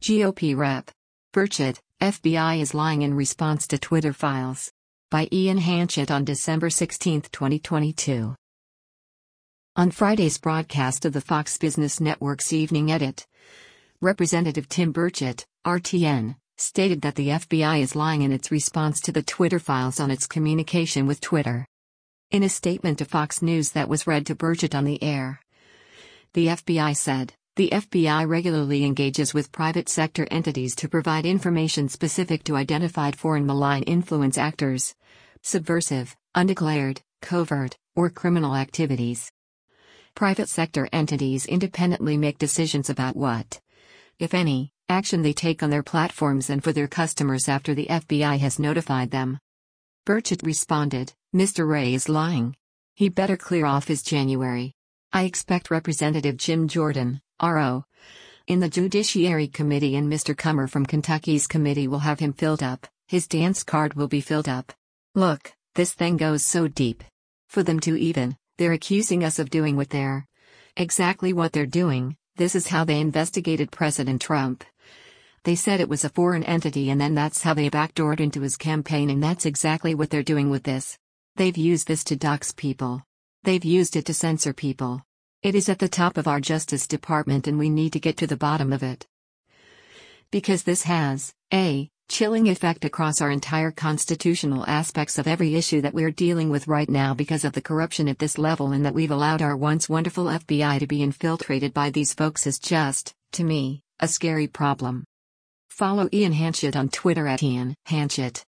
GOP Rep. Burchett, FBI is lying in response to Twitter files. By Ian Hanchett on December 16, 2022. On Friday's broadcast of the Fox Business Network's Evening Edit, Representative Tim Burchett, RTN, stated that the FBI is lying in its response to the Twitter files on its communication with Twitter. In a statement to Fox News that was read to Burchett on the air, the FBI said, "The FBI regularly engages with private sector entities to provide information specific to identified foreign malign influence actors, subversive, undeclared, covert, or criminal activities. Private sector entities independently make decisions about what, if any, action they take on their platforms and for their customers after the FBI has notified them." Burchett responded, "Mr. Wray is lying. He better clear off his January. I expect Representative Jim Jordan, RO, in the Judiciary Committee and Mr. Comer from Kentucky's committee will have him filled up, his dance card will be filled up. Look, this thing goes so deep. For them to even, they're accusing us of doing what they're exactly what they're doing. This is how they investigated President Trump. They said it was a foreign entity and then that's how they backdoored into his campaign, and that's exactly what they're doing with this. They've used this to dox people. They've used it to censor people. It is at the top of our Justice Department and we need to get to the bottom of it. Because this has a chilling effect across our entire constitutional aspects of every issue that we're dealing with right now because of the corruption at this level, and that we've allowed our once wonderful FBI to be infiltrated by these folks is just, to me, a scary problem." Follow Ian Hanchett on Twitter at Ian Hanchett.